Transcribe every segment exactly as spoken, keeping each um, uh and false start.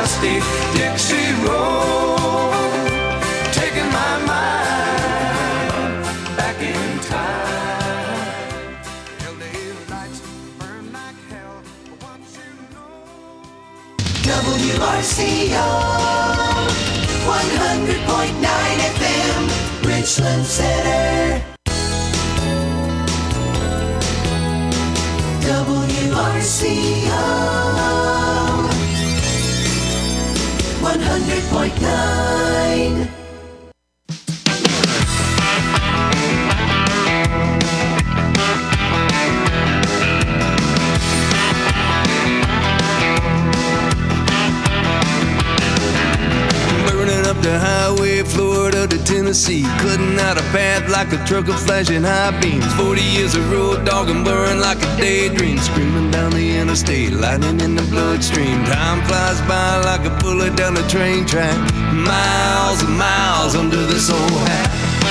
dusty Dixie Road, taking my mind back in time. L A lights burn like hell, but once you know. W R C O one hundred point nine F M, Richland Center. W R C O one hundred point nine. Burning up the highway, Florida to Tennessee, cutting out a path like a truck of flashing high beams. Forty years of road dog and blurring like a daydream, screaming down the interstate, lightning in the bloodstream. Time flies by like a bullet down the train track, miles and miles under this old hat.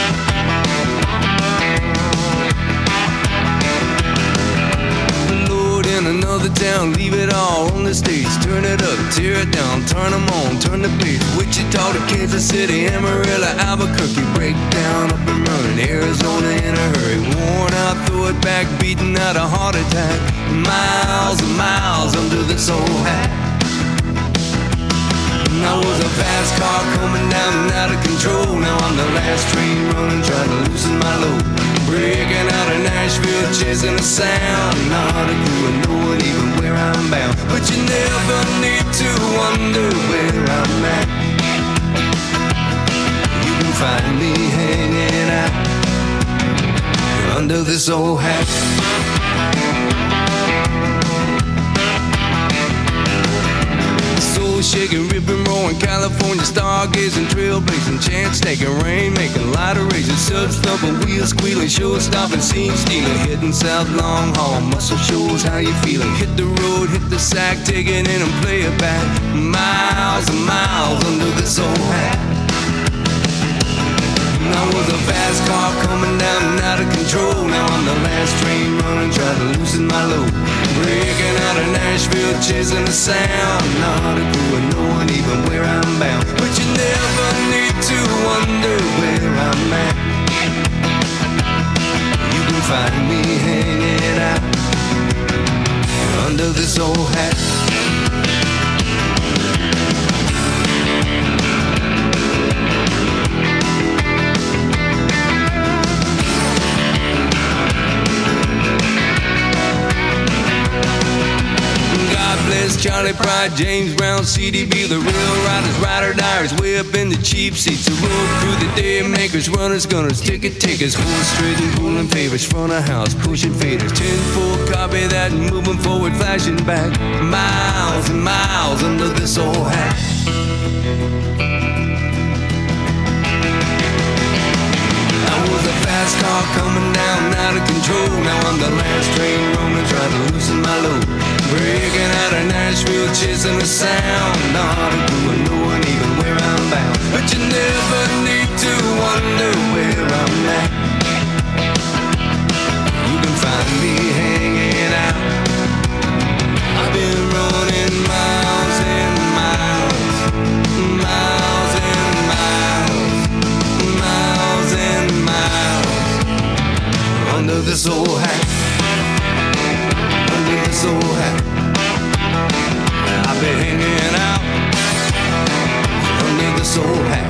In another town, leave it all on the stage. Turn it up, tear it down, turn them on, turn the page. Wichita to Kansas City, Amarillo, Albuquerque, break down, up and running, Arizona in a hurry. Worn out, throw it back, beating out a heart attack. Miles and miles under this old hat. I was a fast car coming down and out of control. Now I'm the last train running, trying to loosen my load. Breaking out of Nashville, chasing a sound. Not a clue, no one even where I'm bound. But you never need to wonder where I'm at. You can find me hanging out under this old hat. Shaking, ripping, roaring, California stargazing, trailblazing, chance taking, rain making, light erasing, sub thumping, wheels squealing, show stopping, scene stealing, hitting South Long Haul, muscle shows how you feeling. Hit the road, hit the sack, take it in and play it back. Miles and miles under this old hat. I was a fast car coming down and out of control. Now I'm the last train running, trying to loosen my load. Breaking out of Nashville, chasing a sound. Not a clue, no one even where I'm bound. But you never need to wonder where I'm at. You can find me hanging out under this old hat. Bless Charlie Pride, James Brown, C D B, the real riders, rider diaries, way up in the cheap seats. The road crew, the day makers, runners, gunners, ticket takers, horse trading, pulling favors, front of house, pushing faders. ten four, copy that, moving forward, flashing back. Miles and miles under this old hat. I was a fast car coming down, out of control. Now I'm the last train rolling, trying to loosen my load. Breaking out of Nashville, chasing a sound. Not a clue, no one even where I'm bound. But you never need to wonder where I'm at. You can find me hanging out. I've been running miles and miles, miles and miles, miles and miles under this old hat. Under this old hat, I've been hanging out under this old hat.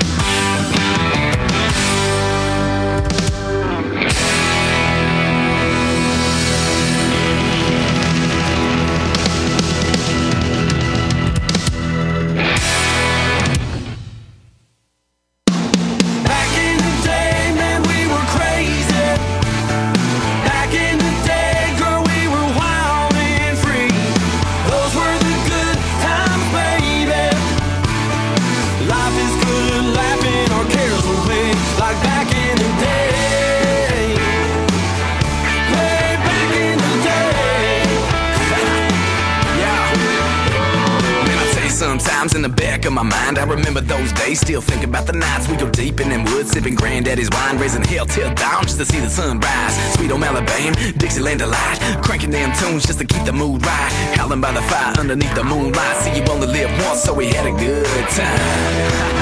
Sometimes in the back of my mind I remember those days, still think about the nights we go deep in them woods, sipping granddaddy's wine, raising hell till dawn just to see the sun rise. Sweet old Alabama, Dixieland delight, cranking them tunes just to keep the mood right, howling by the fire underneath the moonlight. See, you only live once, pals, so we had a good time.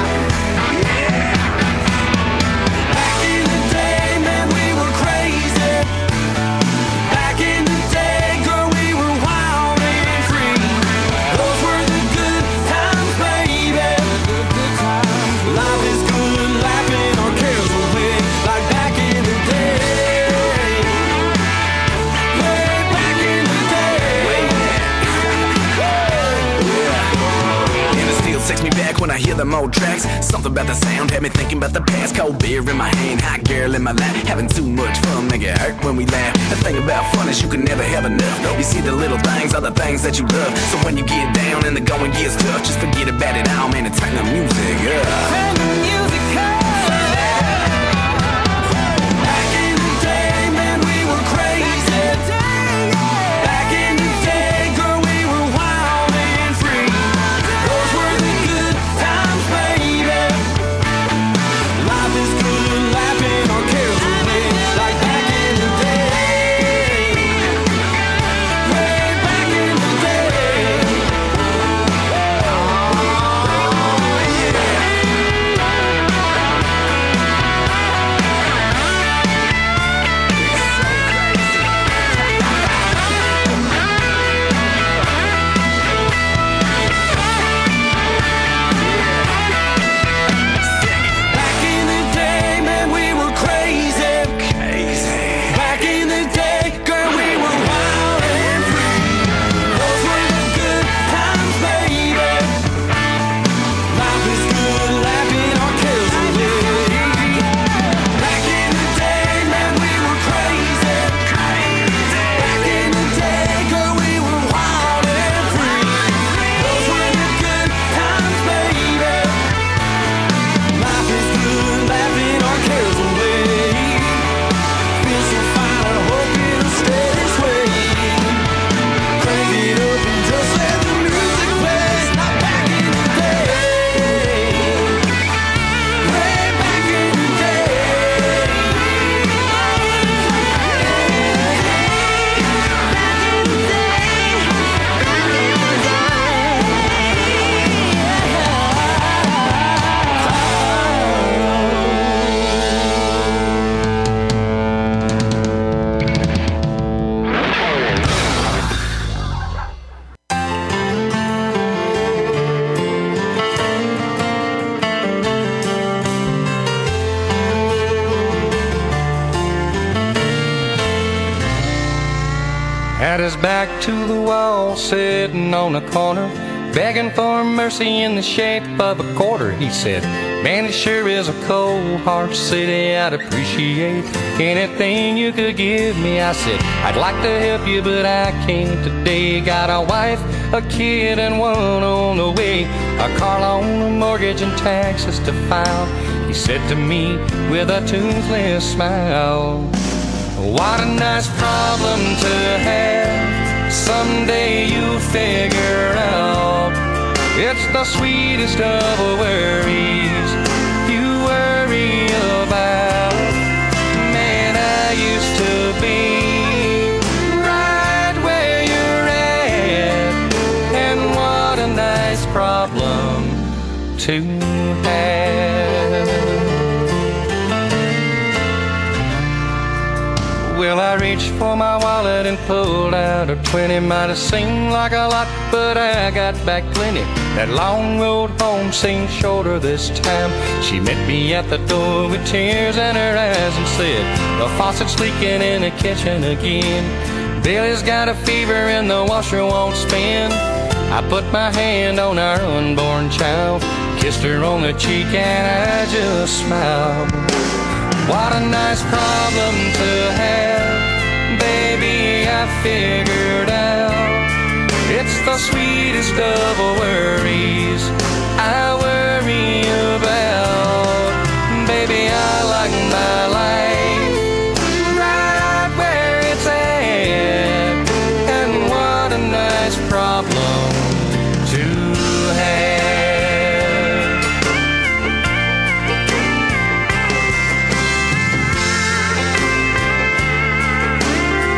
When I hear them old tracks, something about the sound had me thinking about the past. Cold beer in my hand, hot girl in my lap, having too much fun, make it hurt when we laugh. The thing about fun is you can never have enough. You see, the little things are the things that you love. So when you get down and the going gets tough, just forget about it all, man, and turn the music up. Turn the music up. Back in the day, man, we were crazy. Back in the day, girl, we were wild and free. Those were the good times, baby. Life is good, laughing our cares away, like back in the day. Way back in the day. Oh, yeah. Back in the day, man, we were crazy. Crazy. Back in the day, girl, we were wild and free. Those were the good times, baby. Life is good, laughing our cares away. Back in the day, man, we were crazy. Crazy. Back in the day, girl, we were wild and free. Those were the good times, baby. Life is good, laughing our cares away. Feel so fine, I hope it'll stay this way. Crank it up and just let the music play. Not back in the day. Way back in the day. Had his back to the wall, sitting on a corner, begging for mercy in the shape of a quarter. He said, man, it sure is a cold, harsh city. I'd appreciate anything you could give me. I said, I'd like to help you, but I can't today. Got a wife, a kid, and one on the way. A car loan, a mortgage, and taxes to file. He said to me with a toothless smile, what a nice problem to have. Someday you'll figure out it's the sweetest of worries you worry about. Man, I used to be right where you're at, and what a nice problem to have. Well, I reached for my wallet and pulled out a twenty. Might have seemed like a lot, but I got back plenty. That long road home seemed shorter this time. She met me at the door with tears in her eyes and said, the faucet's leaking in the kitchen again. Billy's got a fever and the washer won't spin. I put my hand on our unborn child, kissed her on the cheek, and I just smiled. What a nice problem to have, baby, I figured out it's the sweetest of worries I worry about. Baby, I like my life right where it's at, and what a nice problem to have.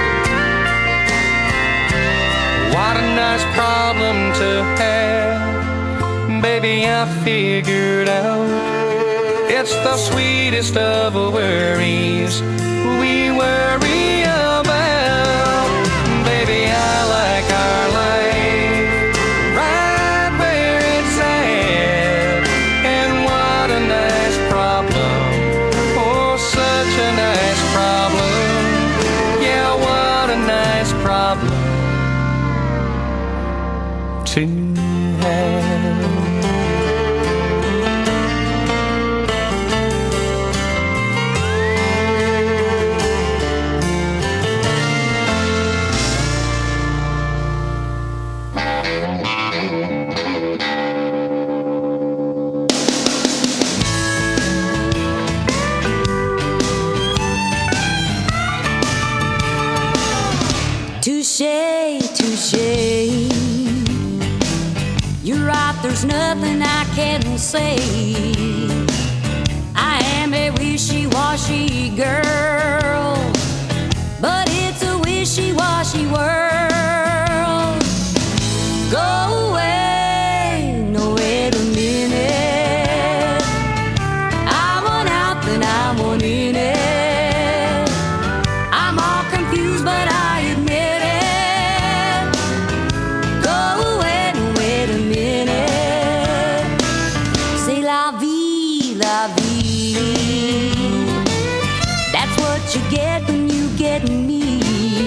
What a nice problem to have. baby, I figured out it's the sweetest of worries we worry about. Baby, I like our life right where it's at. And what a nice problem. Oh, such a nice problem. Yeah, what a nice problem to have. Touche, touche. You're right, there's nothing I can say. I am a wishy-washy girl, but it's a wishy-washy world. Go away, no wait a minute. I want out, then I want in it. I'm all confused, but I admit it. Go away, no wait a minute. C'est la vie, la vie. That's what you get when you get me.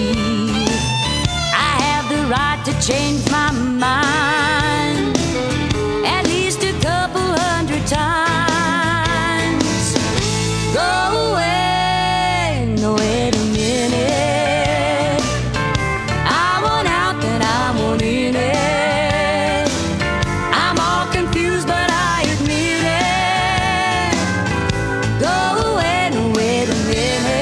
I have the right to change my mind at least a couple hundred times. Go away, no wait a minute. I want out, then I want in it. I'm all confused, but I admit it. Go away, no wait a minute.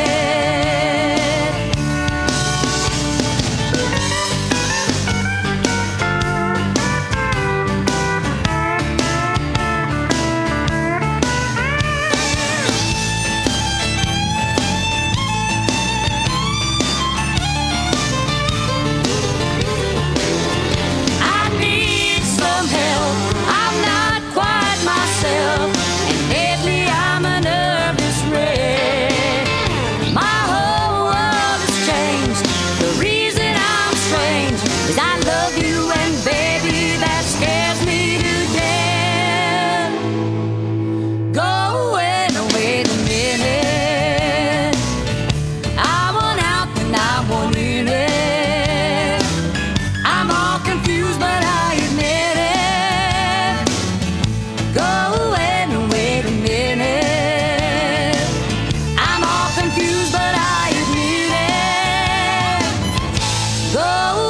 I need some help. I'm not quite myself, and lately I'm a nervous wreck. My whole world has changed. The reason I'm strange is I love you, and baby, that scares me to death. Go away, no wait a minute. I want out, then I want in it. I'm all confused, but I admit it. Go away, no wait a minute. I'm all confused, but I admit it. Go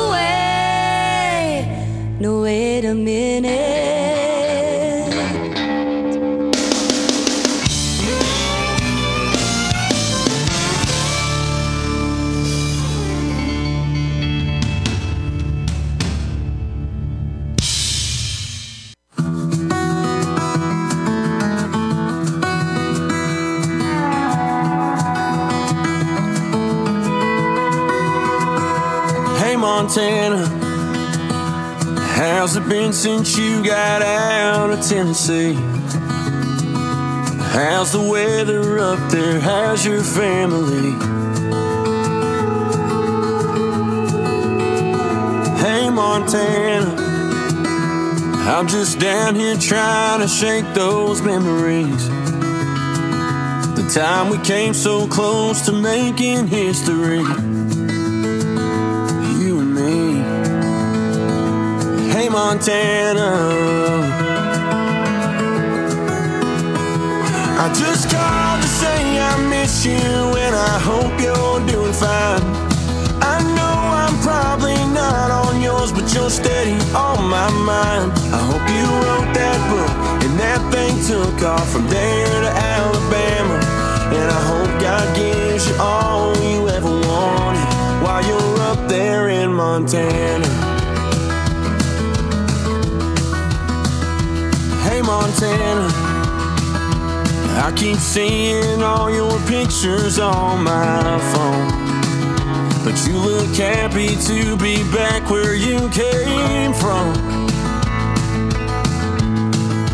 away, no wait a minute. Hey Montana, how's it been since you got out of Tennessee? How's the weather up there? How's your family? Hey Montana, I'm just down here trying to shake those memories. The time we came so close to making history. You and me. Hey Montana, I just called to say I miss you and I hope you're doing fine. I know I'm probably not on yours, but you're steady on my mind. I hope you wrote that book and that thing took off from there to Alabama. And I hope God gives you all you ever wanted while you're up there in Montana. Hey Montana, I keep seeing all your pictures on my phone, but you look happy to be back where you came from.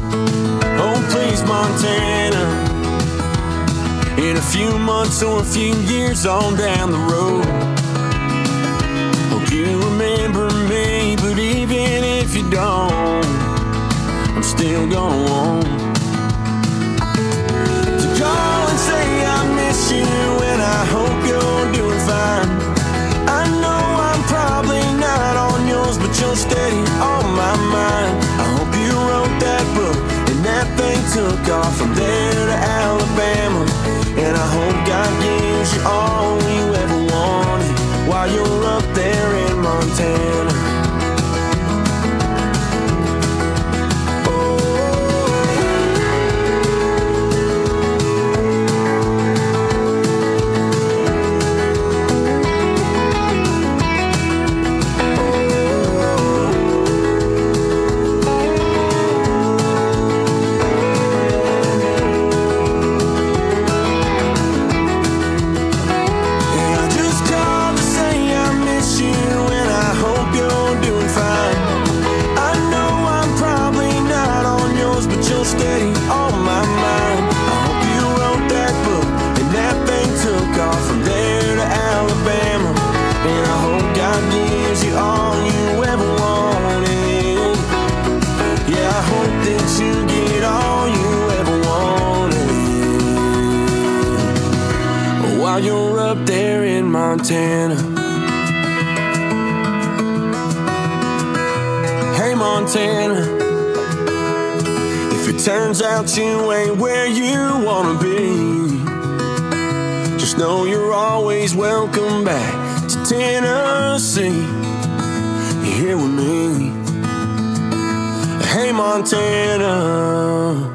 Montana. In a few months or a few years on down the road, hope you remember me, but even if you don't, I'm still gonna want to call and say I miss you and I hope you're doing fine. I know I'm probably not on yours, but you're steady on my mind. I hope you wrote that book and that thing took off from there to Alabama. And I hope God gives you all you ever wanted while you're up there in Montana. You're up there in Montana. Hey Montana, if it turns out you ain't where you wanna be, just know you're always welcome back to Tennessee. You're here with me. Hey Montana.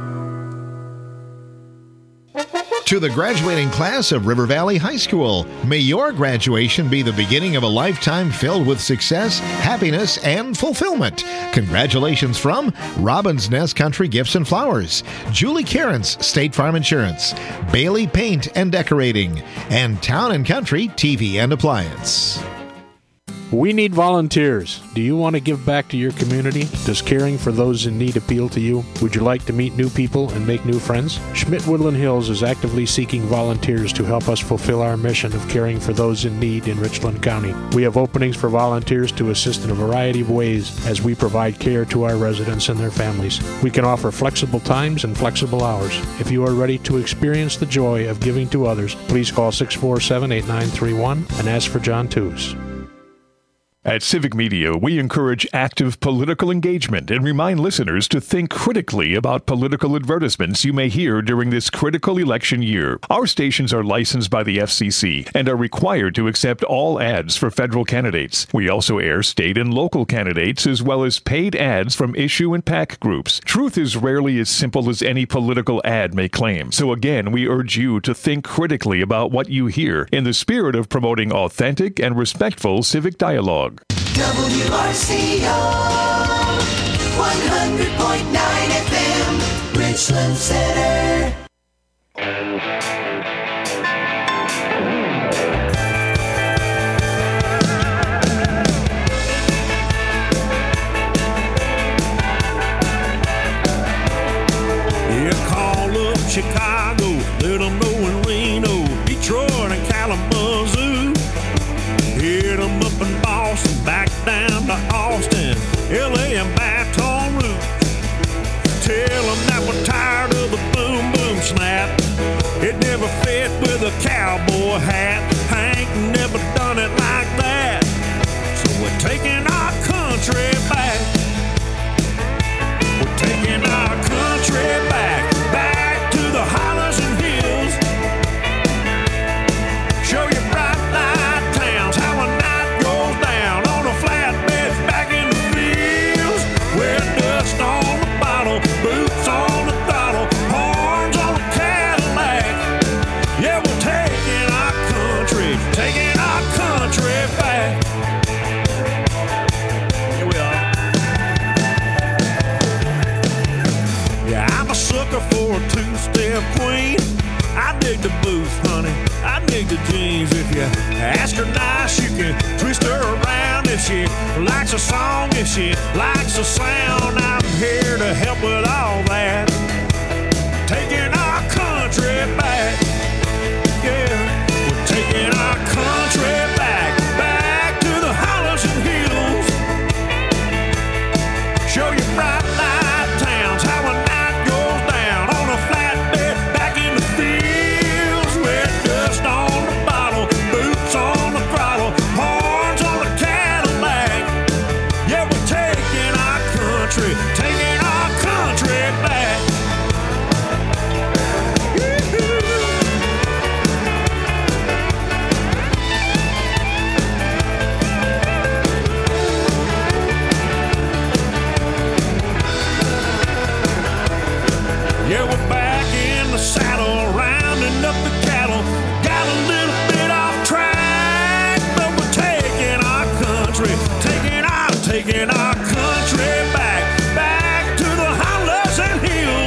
To the graduating class of River Valley High School, may your graduation be the beginning of a lifetime filled with success, happiness, and fulfillment. Congratulations from Robin's Nest Country Gifts and Flowers, Julie Cairns State Farm Insurance, Bailey Paint and Decorating, and Town and Country T V and Appliance. We need volunteers. Do you want to give back to your community? Does caring for those in need appeal to you? Would you like to meet new people and make new friends? Schmidt Woodland Hills is actively seeking volunteers to help us fulfill our mission of caring for those in need in Richland County. We have openings for volunteers to assist in a variety of ways as we provide care to our residents and their families. We can offer flexible times and flexible hours. If you are ready to experience the joy of giving to others, please call six four seven, eight nine three one and ask for John Tews. At Civic Media, we encourage active political engagement and remind listeners to think critically about political advertisements you may hear during this critical election year. Our stations are licensed by the F C C and are required to accept all ads for federal candidates. We also air state and local candidates as well as paid ads from issue and PAC groups. Truth is rarely as simple as any political ad may claim. So again, we urge you to think critically about what you hear in the spirit of promoting authentic and respectful civic dialogue. W R C O one hundred point nine F M, Richland Center. Yeah, call up Chicago, let them know in Reno, Detroit and Kalamazoo. Hit them up in Boston, back down to Austin, L A and Baton Rouge. Tell them that we're tired of the boom boom snap. It never fit with a cowboy hat. Hank never done it like that. So we're taking our country back. We're taking our country back, back to the hollers and hills. Show you bright light towns, how a night goes down on a flatbed back in the fields. Where dust on the bottle, boots on the throttle, horns on a Cadillac. Yeah, we're taking our country, taking our country back. Here we are. Yeah, I'm a sucker for a two-step queen. I dig the boots, honey. I dig the jeans. If you ask her nice, you can twist her around. If she likes a song, if she likes a sound, I'm here to help with all that. Take taking our country back, back to the hollows and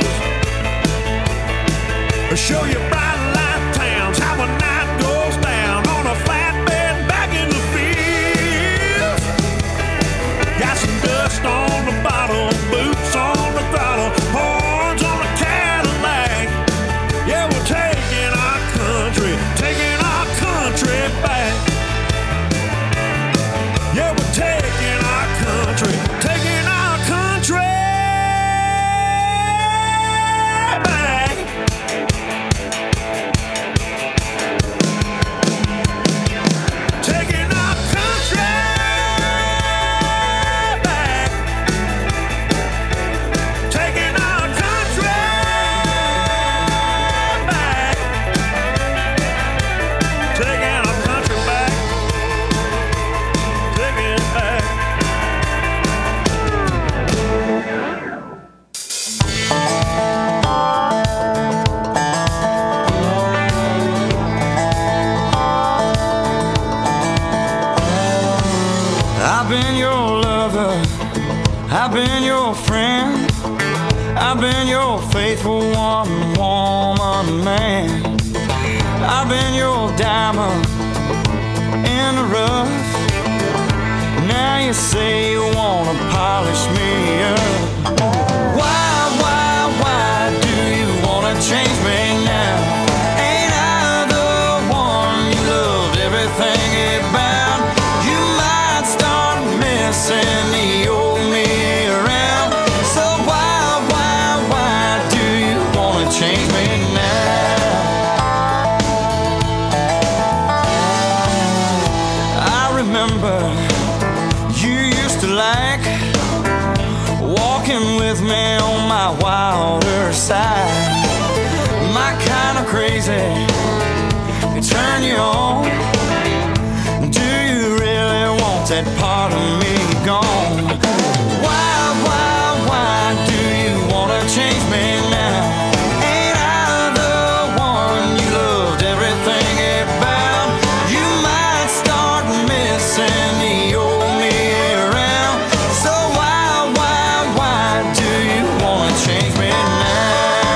hills. Show you bright light towns, how a night goes down on a flatbed back in the fields. Got some dust on the bottle, boots on the throttle, horns on the Cadillac. Yeah, we're taking our country, taking our country back. Yeah, we're taking our country, taking our country back. Taking our country back. Taking our country back. Taking our country back. Taking it back. I've been your lover, I've been your friend, I've been your faithful one, woman, man. I've been your diamond in the rough. Now you say you wanna polish me up. Why, why, why do you wanna change me now? Ain't I the one you loved everything about? You might start missing the old me around. So why, why, why do you wanna change me now? I remember you used to like walking with me on my wilder side. My kind of crazy can turn you on. Do you really want that part of me gone? Why, why, why do you wanna change me now? Ain't I the one you loved everything about? You might start missing the old me around. So why, why, why do you wanna change me now?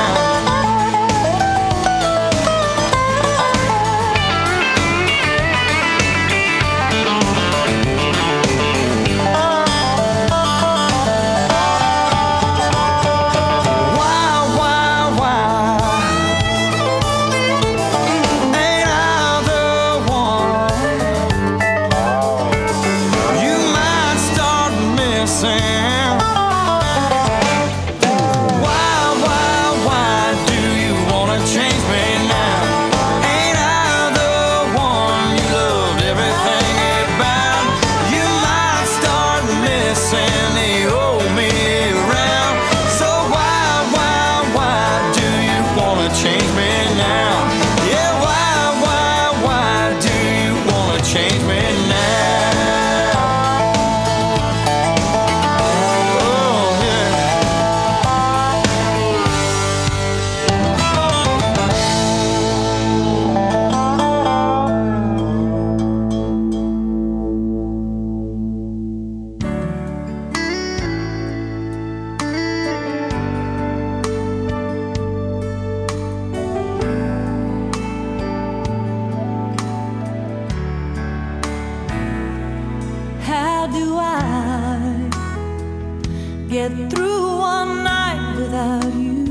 get through one night without you.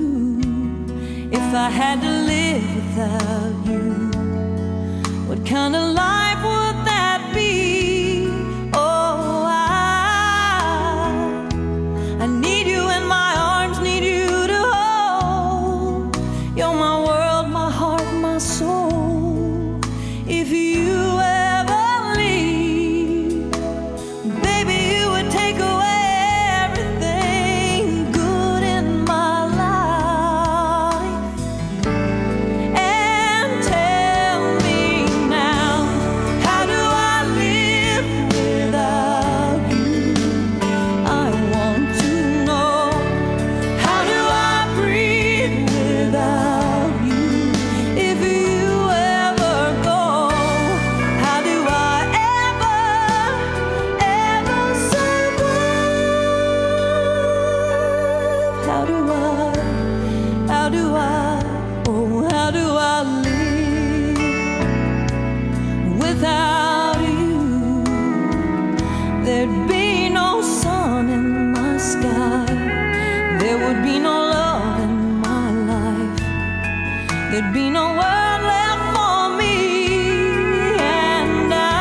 If I had to live without you, what kind of life would that be? Oh, I, I need you in my arms, need you to hold. You're my world, my heart, my soul. If you ever leave, baby, you would take away everything good in my life. And tell me now, how do I, how do I, oh, how do I live without you? There'd be no sun in my sky, there would be no love in my life, there'd be no world left for me. And I,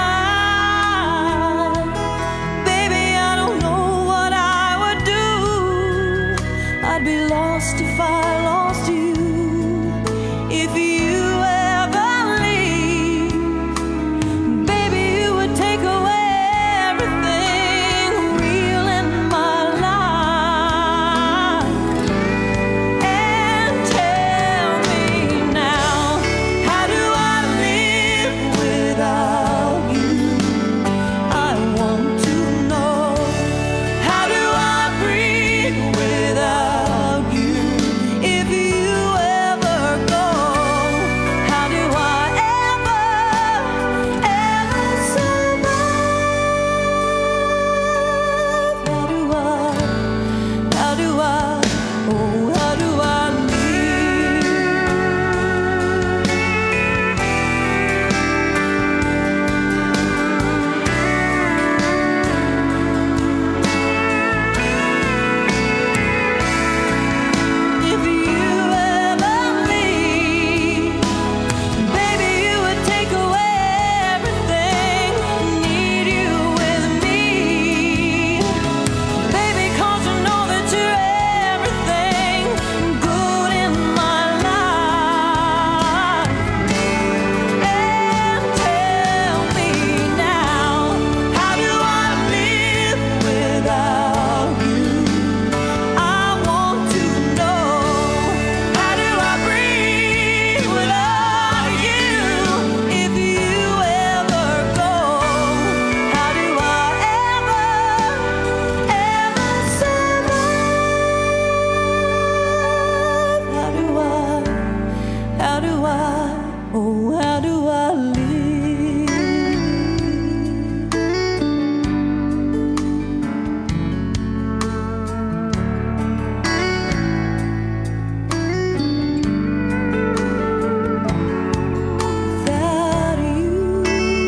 baby, I don't know what I would do. I'd be lost if I lost you. If you ever leave, baby, you would take away everything real in my life. And tell me now, how do I live without you? I want to know. How do I breathe without you? If you ever go, how do I ever, ever survive? How do I, how do I, oh, how do I live? If you ever leave, baby, you would take away everything. Need you with me, baby, 'cause you know that you're everything good in my life. And tell me now, how do I live without you? I want to know. How do I breathe without you? If you ever go, how do I ever, ever survive? How do I, how do I, oh, how do I live? Without you.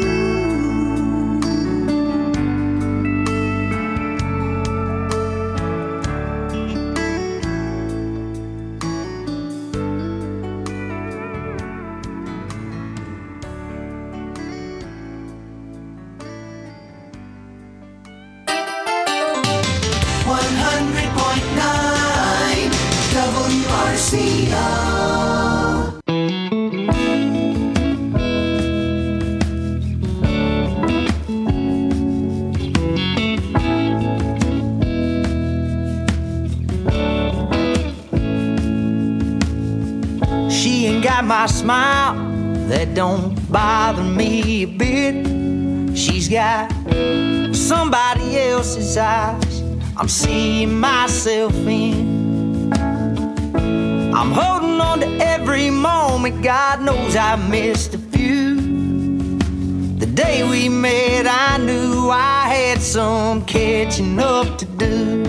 one hundred point nine W R C O. She ain't got my smile, that don't bother me a bit. She's got somebody else's eyes I'm seeing myself in. I'm holding on to every moment, God knows I missed a few. The day we met, I knew I had some catching up to do.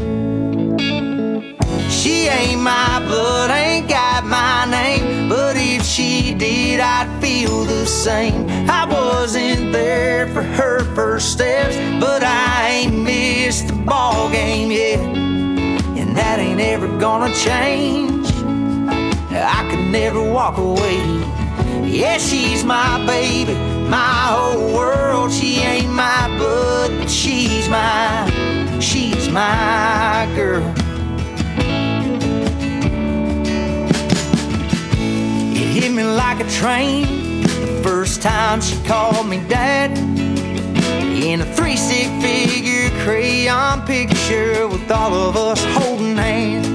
She ain't my blood, ain't got my name, but if she did, I'd feel the same. I wasn't there for her first steps, but I ain't missed the ball game yet, and that ain't ever gonna change. I could never walk away. Yeah, she's my baby, my whole world. She ain't my bud, but she's my, she's my girl. Hit me like a train the first time she called me dad, in a three stick figure crayon picture with all of us holding hands.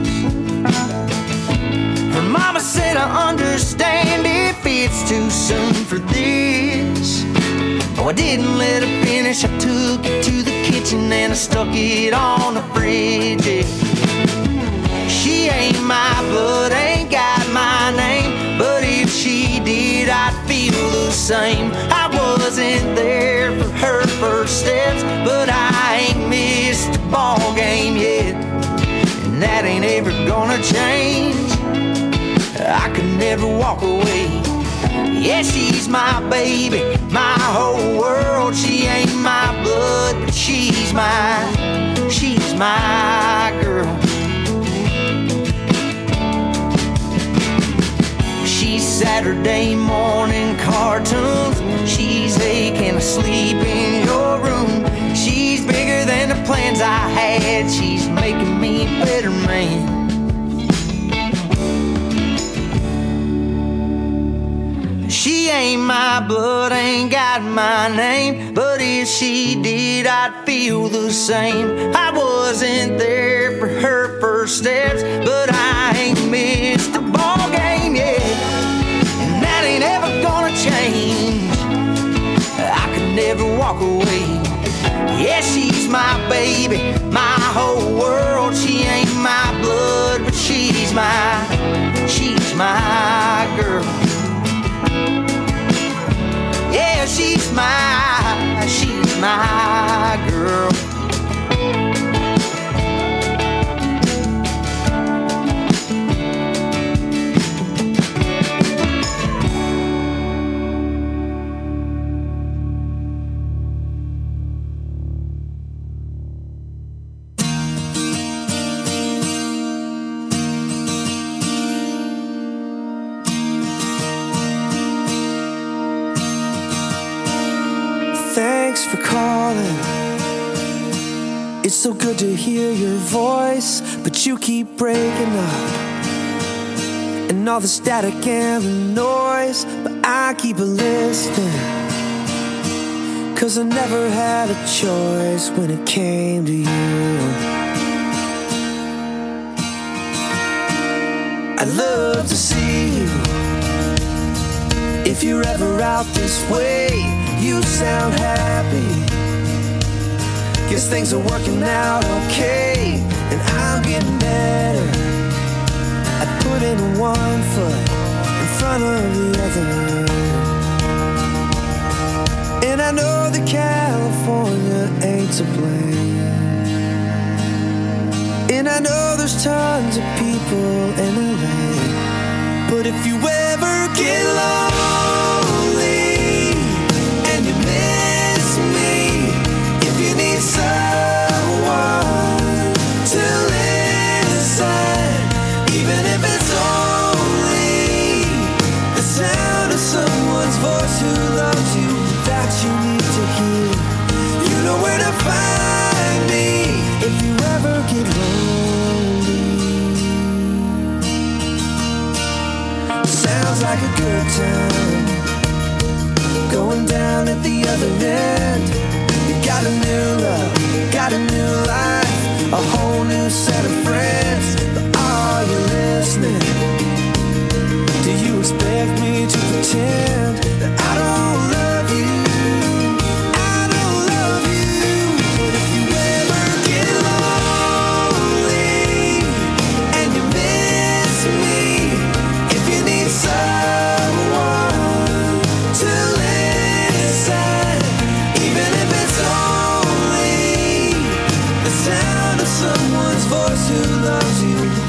Her mama said, I understand if it's too soon for this. Oh, I didn't let her finish. I took it to the kitchen and I stuck it on the fridge. Yeah. She ain't my blood, ain't got my name, but if she did, I'd feel the same. I wasn't there for her first steps, but I ain't missed a ball game yet, and that ain't ain't ever gonna change. I could never walk away. Yeah, she's my baby, my whole world. She ain't my blood, but she's my, she's my girl. She's Saturday morning cartoons. She's aching to sleep in your room. She's bigger than the plans I had. She's making me a better man. She ain't my blood, ain't got my name, but if she did, I'd feel the same. I wasn't there for her first steps, but I ain't missed a ball game yet, and that ain't ever gonna change. I could never walk away. Yeah, she's my baby, my whole world. She ain't my blood, but she's my, she's my girl. Yeah, she's my, she's my girl. Thanks for calling. It's so good to hear your voice, but you keep breaking up, and all the static and the noise, but I keep listening, 'cause I never had a choice when it came to you. I'd love to see you if you're ever out this way. You sound happy. Guess things are working out okay, and I'm getting better. I put in one foot in front of the other, and I know that California ain't to blame, and I know there's tons of people in L A. But if you ever get lonely and you miss me, if you need someone to listen, even if it's only the sound of someone's voice who loves you, that you need to hear, you know where to find me if you ever get lonely. Sounds like a good time going down at the other end. You got a new love, got a new life, a whole new set of friends. But are you listening? Do you expect me to pretend that I don't love you? I don't love you. But if you ever get lonely and you miss me, if you need someone to listen, even if it's only the sound of someone's voice who loves you,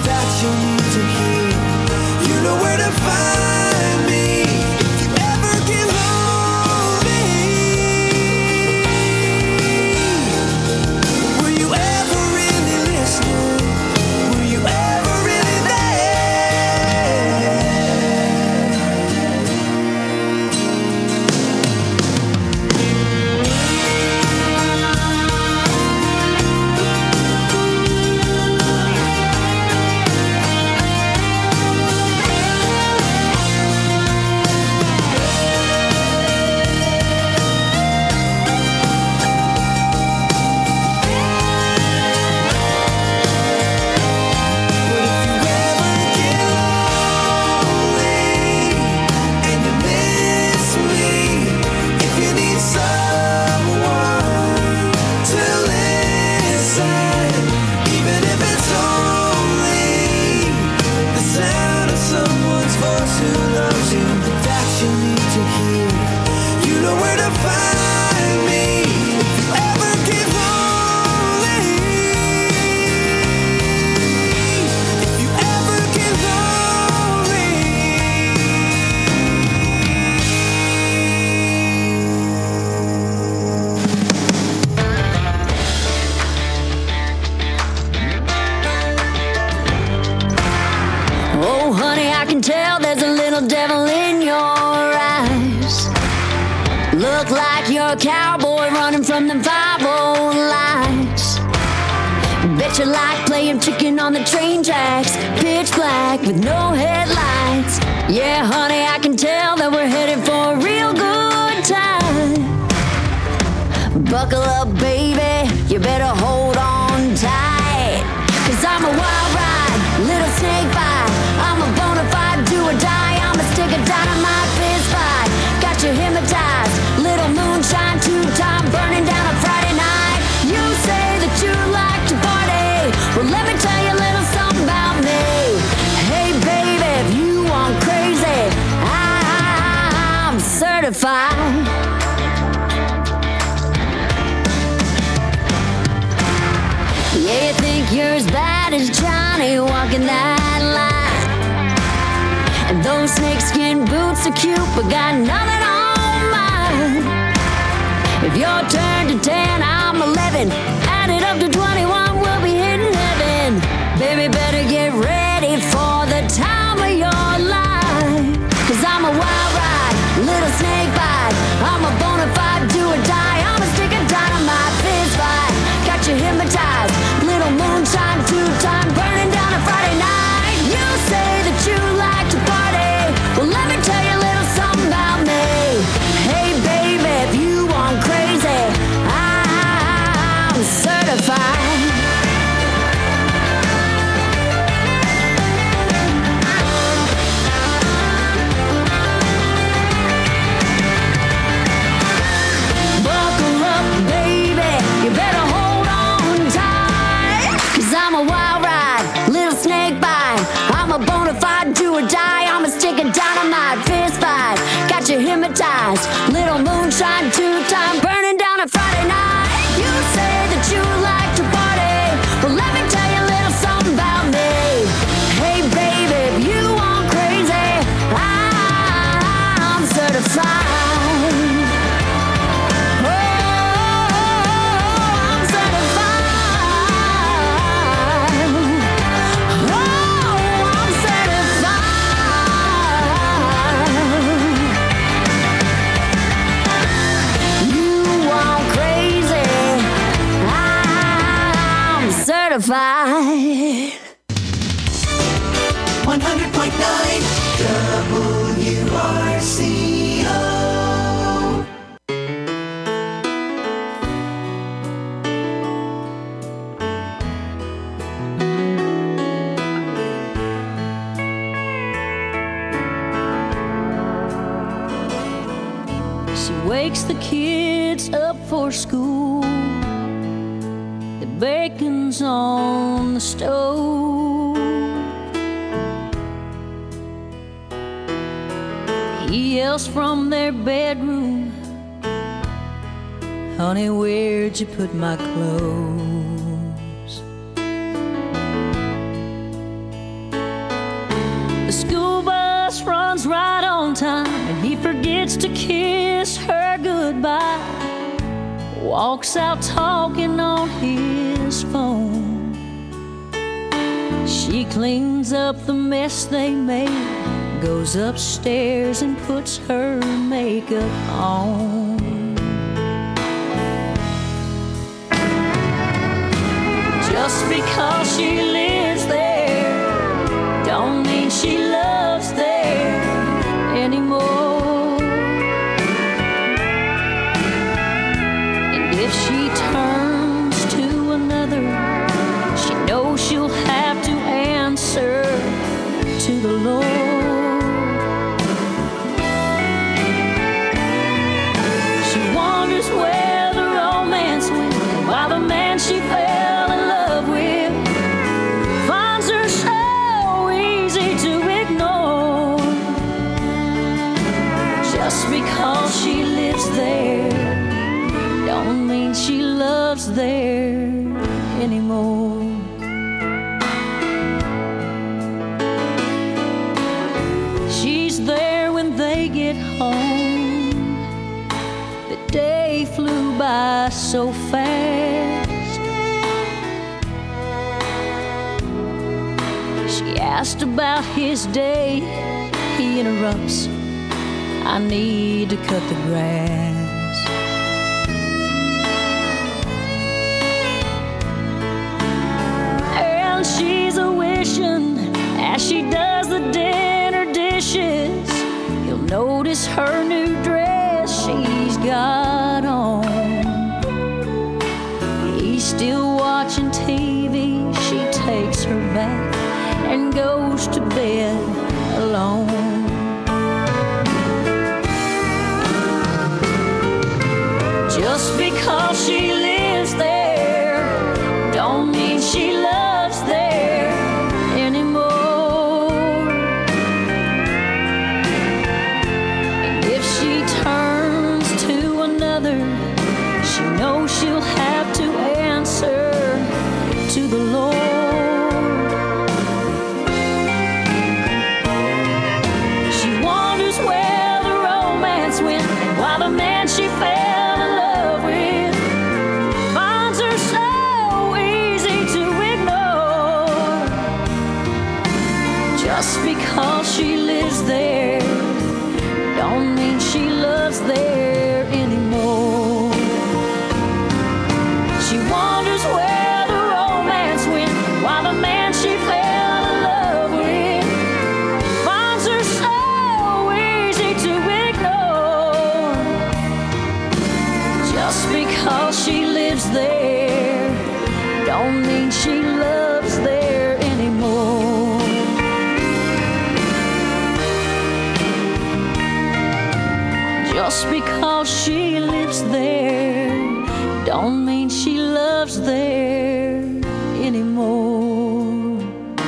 can tell there's a little devil in your eyes. Look like you're a cowboy running from them five old lights. Bet you like playing chicken on the train tracks, pitch black with no headlights. Yeah, honey, I can tell that we're headed for a real good time. Buckle up, baby, you better hold on tight. Cause I'm a wild ride, little snake bite. I'm a bona fide do or die. I'm a stick of dynamite fist fight. Got you hypnotized, little moonshine, two-time burning down a Friday night. You say that you like to party, well let me tell you a little something about me. Hey baby, if you want crazy, I'm certified. Yeah, you think you're as bad as Johnny walking that line. And those snakeskin boots are cute, but got nothing on mine. If you're turned to ten, I'm eleven. Add it up to twenty-one, we'll be hitting heaven. Baby, better get ready for the time of your life. Cause I'm a wild ride, little snake bite. I'm a bona fide do or die. I'm a stick of dynamite fist fight. Got you hypnotized, little moonshine, two-time burning down a Friday night. You say that you like to party, well let me tell you a little something about me. Hey baby, if you want crazy, I'm certified. Buckle up, baby, you better hold on tight. Cause I'm a wild ride, little snake bite. I'm a bona fide do or die. I'm a stick of dynamite fist fight. Got you hypnotized, little moonshine, two-time burning down a Friday night. You say that you like to party, well let me tell you a little something about me. Hey baby, if you want crazy, I'm certified. Oh, I'm certified. Oh, I'm certified. You want crazy, I'm certified. one hundred point nine W R C O. She wakes the kids up for school. The bacon's on the stove. He yells from their bedroom, honey, where'd you put my clothes? The school bus runs right on time, and he forgets to kiss her goodbye. Walks out talking on his phone. She cleans up the mess they made, goes upstairs and puts her makeup on. Just because she lives there don't mean she loves there anymore. And if she turns to another, she knows she'll have to answer to the Lord. She wonders where the romance went, why the man she fell in love with finds her so easy to ignore. Just because she lives there don't mean she loves there anymore. She's there when they get home. The day flew by so fast. She asked about his day, he interrupts, I need to cut the grass. And she's a wishing, as she does the dinner dishes, he'll notice her new dress she's got on. He's still watching T V, she takes her bath and goes to bed alone. Just because she lives there don't mean she loves there anymore. And if she turns to another, she knows she'll have to answer to the Lord. She wonders where the romance went, and why the man she fell in love with finds her so easy to ignore. Just because she lives there don't mean she loves there anymore. She wonders where the romance went, why the man she fell in love with finds her so easy to ignore. Just because she lives there don't mean she loves there anymore. Just because she lives there don't mean she loves there anymore.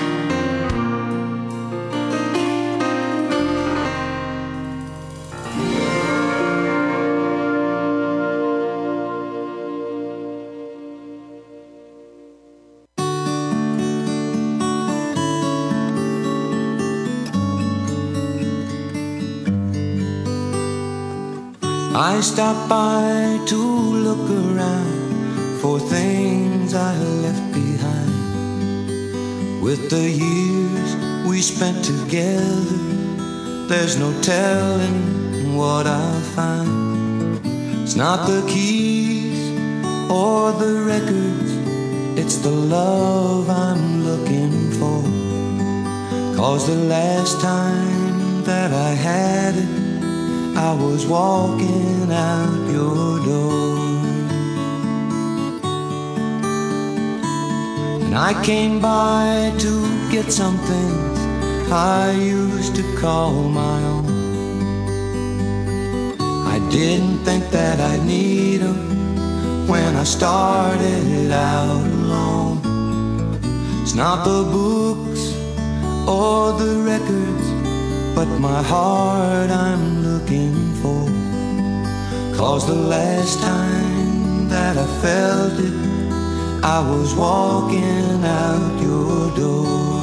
I stopped by to look around for things I left behind. With the years we spent together, there's no telling what I'll find. It's not the keys or the records, it's the love I'm looking for. 'Cause the last time that I had it, I was walking out your door. And I came by to get some things I used to call my own. I didn't think that I'd need them when I started out alone. It's not the books or the records, but my heart I'm looking for. 'Cause the last time that I felt it, I was walking out your door.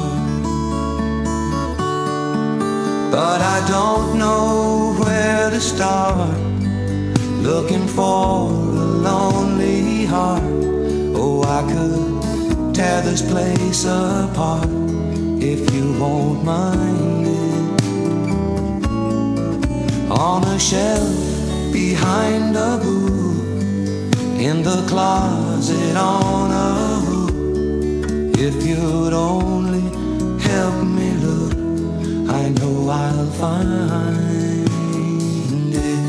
But I don't know where to start, looking for a lonely heart. Oh, I could tear this place apart if you won't mind it. On a shelf behind a book, in the closet on a hook. If you'd only help me look, I know I'll find it.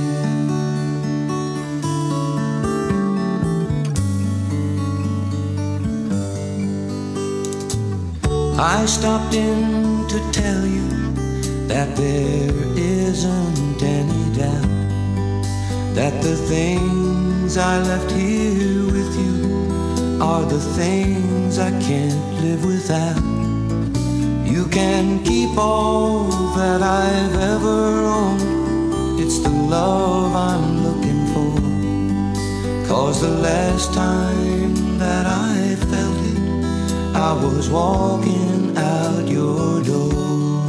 I stopped in to tell you that there isn't any doubt that the things I left here with you are the things I can't live without. You can keep all that I've ever owned, it's the love I'm looking for. 'Cause the last time that I felt it, I was walking out your door.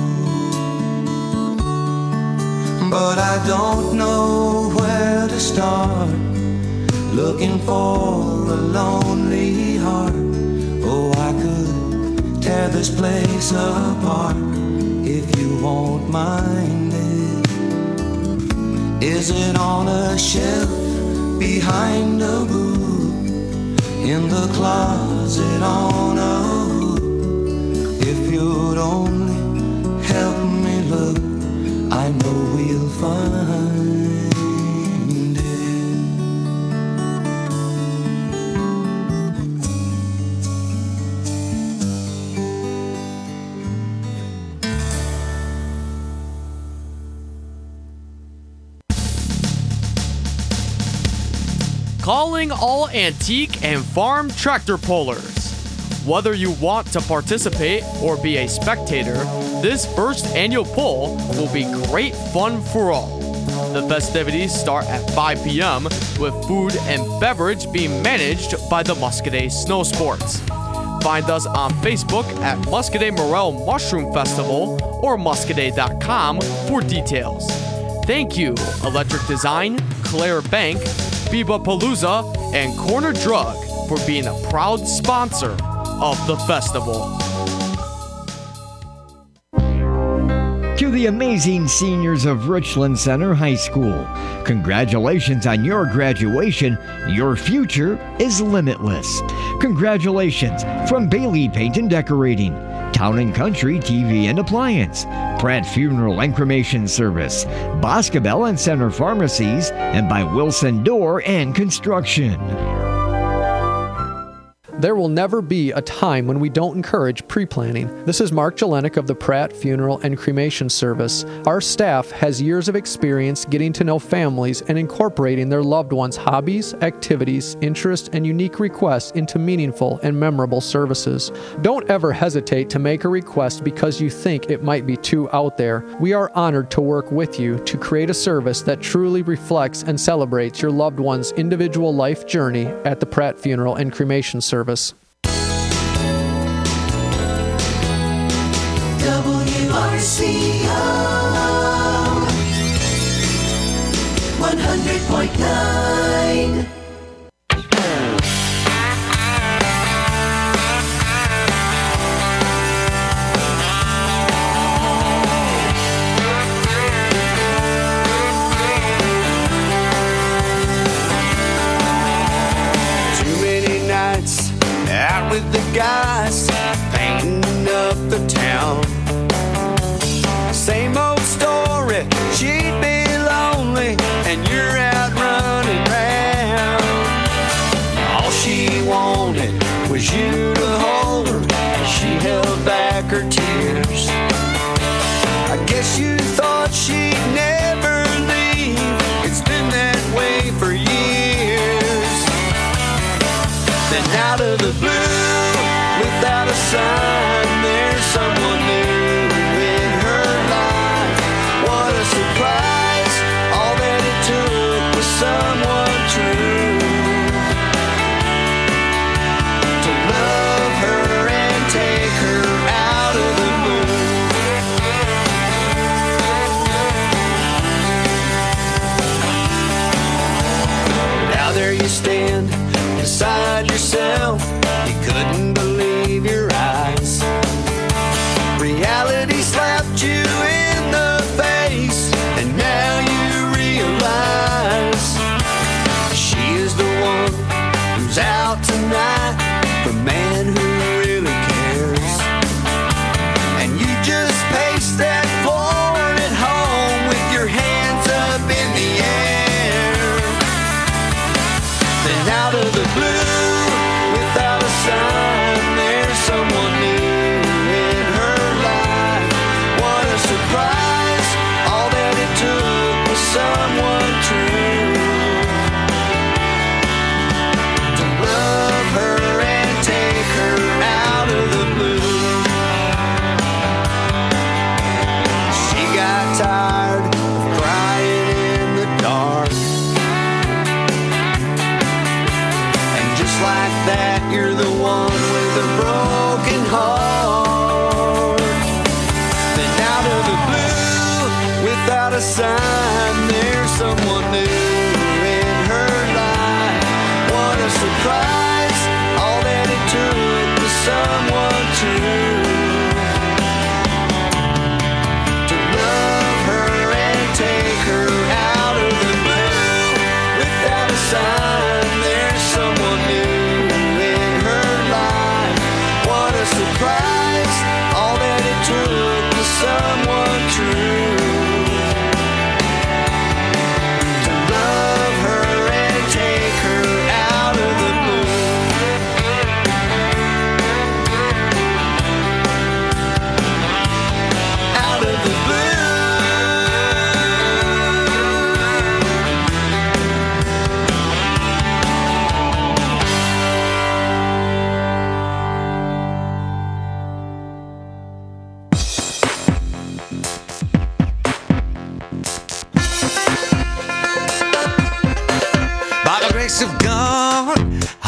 But I don't know where to start, looking for a lonely heart. Oh, I could tear this place apart, if you won't mind it. Is it on a shelf behind a book, in the closet on a hook? If you'd only help me look, I know we'll find it. Calling all antique and farm tractor pullers. Whether you want to participate or be a spectator, this first annual pull will be great fun for all. The festivities start at five p.m. with food and beverage being managed by the Muscadet Snow Sports. Find us on Facebook at Muscadet Morel Mushroom Festival or muscadet dot com for details. Thank you, Electric Design, Claire Bank, Biba Palooza, and Corner Drug for being a proud sponsor of the festival. To the amazing seniors of Richland Center High School, congratulations on your graduation. Your future is limitless. Congratulations from Bailey Paint and Decorating, Town and Country T V and Appliance, Pratt Funeral and Cremation Service, Boscobel and Center Pharmacies, and by Wilson Door and Construction. There will never be a time when we don't encourage pre-planning. This is Mark Jelenic of the Pratt Funeral and Cremation Service. Our staff has years of experience getting to know families and incorporating their loved ones' hobbies, activities, interests, and unique requests into meaningful and memorable services. Don't ever hesitate to make a request because you think it might be too out there. We are honored to work with you to create a service that truly reflects and celebrates your loved one's individual life journey at the Pratt Funeral and Cremation Service. W R C O one hundred point nine. Too many nights out with the guys, painting up the town. Same old story, she'd be lonely, and you're out running round. All she wanted was you to hold her, and she held back her tears. I guess you thought she'd never leave, it's been that way for years. Then out of the blue, without a sign, there's someone new in her life. What a surprise, all that it took was someone true to love her and take her out of the blue. Now there you stand beside yourself, you couldn't believe your eyes. Reality slapped you in the face, and now you realize she is the one who's out tonight, the man who really cares. And you just pace that floor at home with your hands up in the air. Then out of the blue, without a sign, there's someone new in her life. What a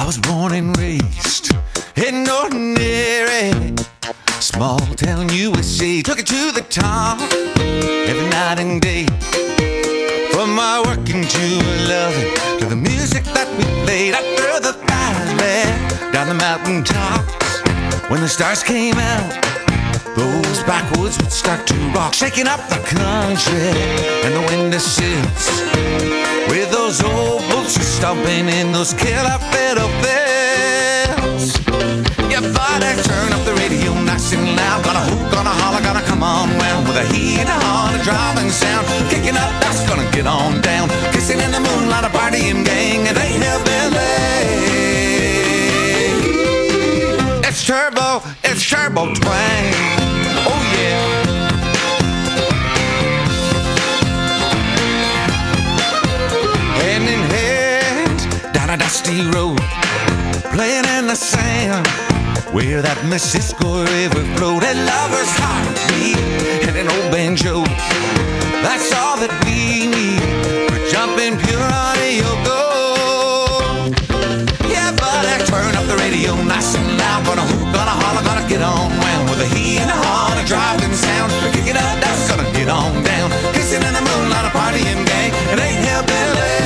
I was born and raised in ordinary small town U S A. Took it to the top every night and day. From my working to loving to the music that we played. I threw the fires there down the mountain tops. When the stars came out, those backwoods would start to rock, shaking up the country and the windowsills. With those old boots stomping in those killer fiddle bells. Yeah, buddy, turn up the radio nice and loud. Gonna hoop, gonna holler, gonna come on round. With a heat on, a driving sound. Kicking up dust, gonna get on down. Kissing in the moonlight, a partying gang. It ain't hillbilly. It's turbo, it's turbo twang. Oh yeah. Hand in hand down a dusty road, playing in the sand where that Mississippi River flowed. And lovers' hearts beat and an old banjo. That's all that we need for jumping pure audio gold. Yeah, buddy, turn up the radio nice and loud. Gonna hoop, gonna holler, gonna get on round. With a heat and a horn, a driving sound. Kicking up dust, gonna get on down. Kissing in the moonlight, a partying gang. It ain't hillbilly.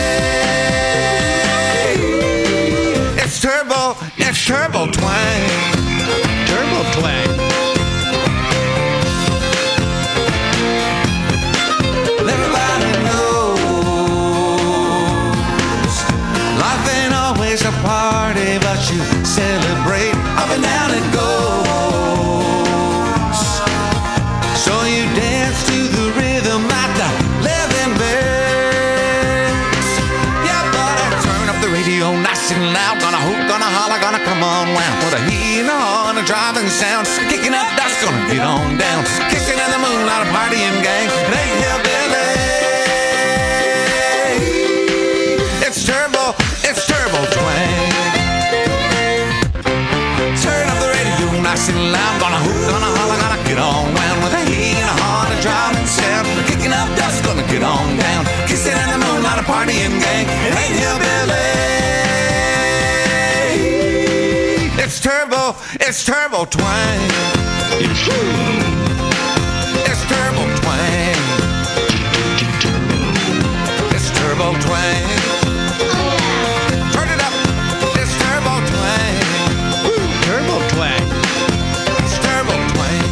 It's turbo, it's turbo twang. Turbo twang. Everybody knows life ain't always a party, but you celebrate. Up and down it goes. So you dance to the rhythm at the living bells. Yeah, buddy, turn up the radio nice and loud. Gonna hoop, gonna holler, gonna come on round. With a heat on, a driving sound. Kicking up dust, gonna get on down. Kissing in the moonlight, a partying gang. It ain't hillbilly. It's turbo, it's turbo twang. Turn up the radio nice and loud. Gonna hoop, gonna holler, gonna get on round. With a heat and a horn, a driving sound. Kicking up dust, gonna get on down. Kissing in the moonlight, a partying gang. It ain't hillbilly. It's turbo, it's turbo twang. It's turbo. It's turbo twang. It's turbo twang. Turn it up. It's turbo twang. Woo, turbo twang. It's turbo twang.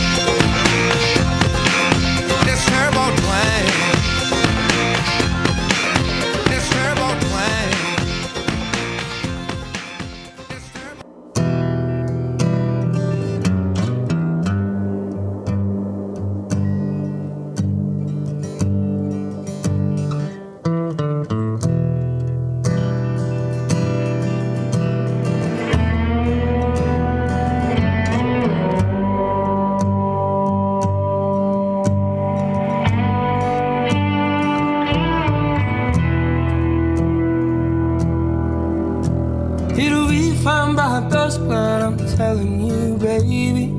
It's turbo twang. It's turbo twang. It'll be fine by dusk, but I'm telling you, baby.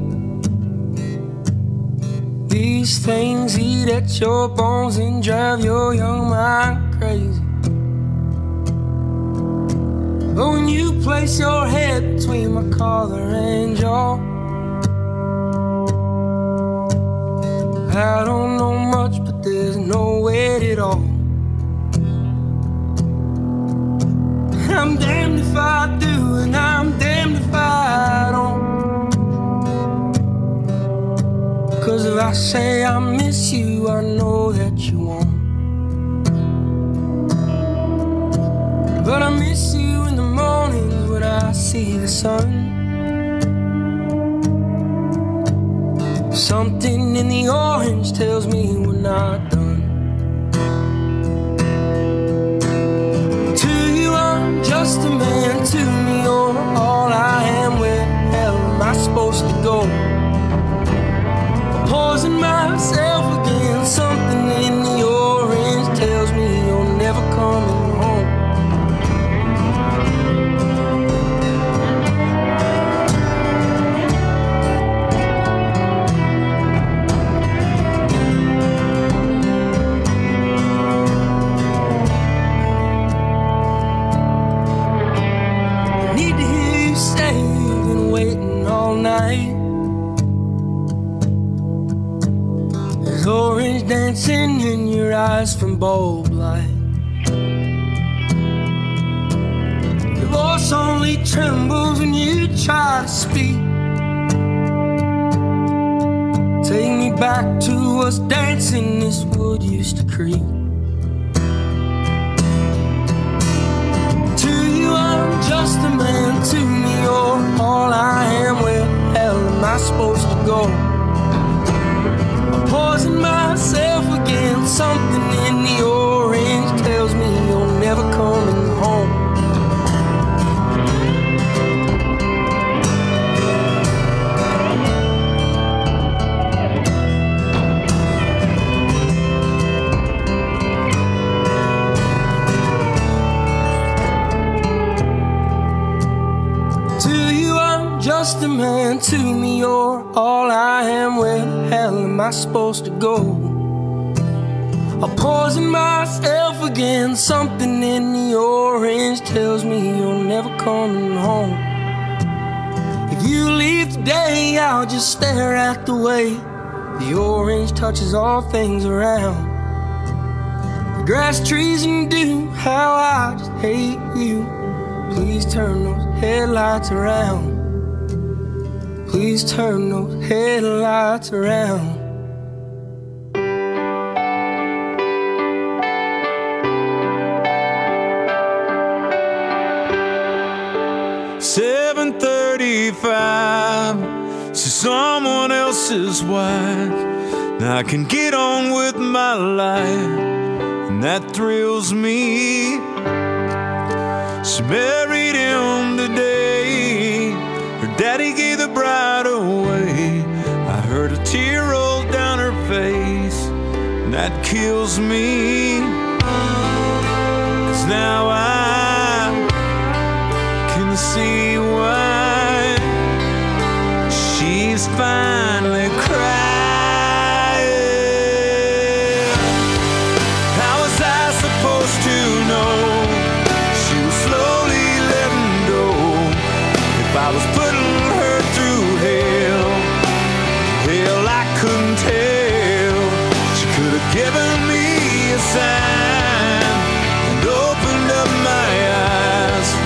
These things eat at your bones and drive your young mind crazy. But when you place your head between my collar and jaw, I don't know much, but there's no weight at all. I'm damned if I do, and I'm damned if I don't. 'Cause if I say I miss you, I know that you won't. But I miss you in the mornings when I see the sun. Something in the orange tells me we're not done. To you I'm just a man, to me you're all I am. Where the hell am I supposed to go? Poison myself again. Something in the orange tells me you're never coming home. orange dancing in your eyes from bulb light. Your voice only trembles when you try to speak. Take me back to us dancing this wood used to creak. To you I'm just a man, to me you're all I am. Where the hell am I supposed to go? I'm poisoning myself again. Something in the orange tells me you're never coming home. Just a man, to me you're all I am. Where the hell am I supposed to go? I poison myself again. Something in the orange tells me you're never coming home. If you leave today, I'll just stare at the way the orange touches all things around. The grass, trees, and dew, how I just hate you. Please turn those headlights around. Please turn those headlights around. seven thirty-five, see someone else's wife. Now I can get on with my life, and that thrills me. She married him today. Her daddy gave the bride away. I heard a tear roll down her face, and that kills me. 'Cause now I can see why she's finally crying. How was I supposed to know she was slowly letting go? If I was putting her through hell, hell I couldn't tell. She could have given